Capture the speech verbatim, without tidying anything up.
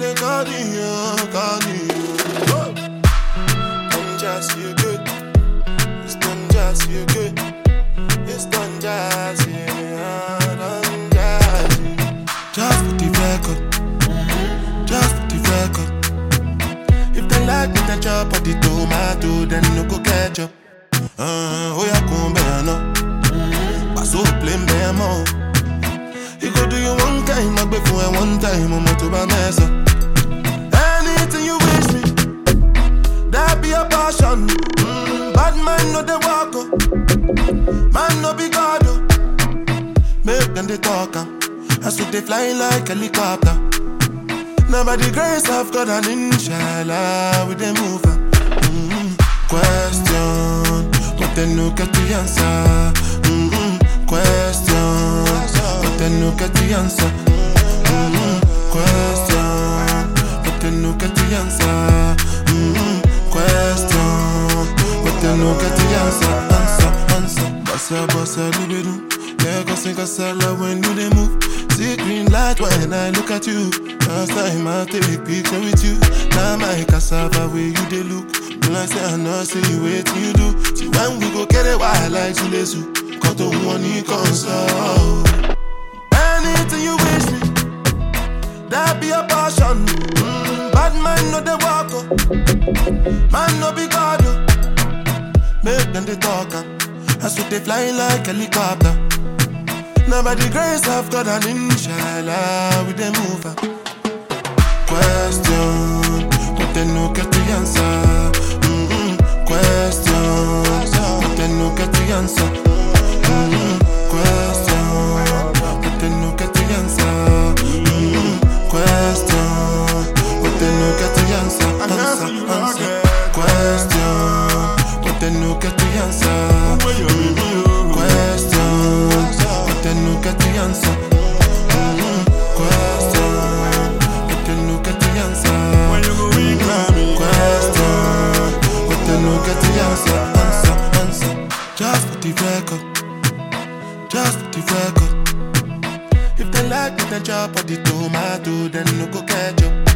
they call you, call you. Don't just you good. It's done just you good. It's done just yeah, done just you. Just for the record, just for the record. If they like me, then chop up the tomato, then no go ketchup. Uh, oh yeah, come bear no. Pass up plain bear more. You go do you one time, I before one time, I'm to my mess up. Anything you wish me, that be a passion. Mm, bad man no they walk up, man no be God. Make them they talk up, as if they fly like helicopter. Now by the grace of God and inshallah, we they move up. Mm-hmm. Question, but they no get the answer. Mm-hmm. Question, but they no get the answer. Mm-hmm. Question, but they no get the answer. Mm-hmm. Question, but they no get the answer. Answer, answer. Bossa, bossa, libido. Yeah, go sing a salad when you they move. See green light when I look at you. Last time I take picture with you. Now my cassava where you they look. When I say I know, say you wait till you do. See when we go get it wild like Chilesu. Cut to one you console. Anything you wish me, that be a passion. Mm, bad man no they walk up, man no be God. Make them they talk up, as if they fly like helicopter. Now by the grace of God and inshallah, we they move up. Question, but they no get the answer. Mm-mm. Question, but they no get the answer. Mm-mm. Question, but they no get the answer. Mm-mm. Question, but they no get the answer. Answer, answer. Question, but they no get the answer. Mm-mm. Question, but they no get the answer. Mm-mm. Question, but they no get the answer. Mm-mm. Question, but they no get the answer. Answer, answer. Just for the record, just for the record. If they like me, then chop up the tomato, then no go ketchup.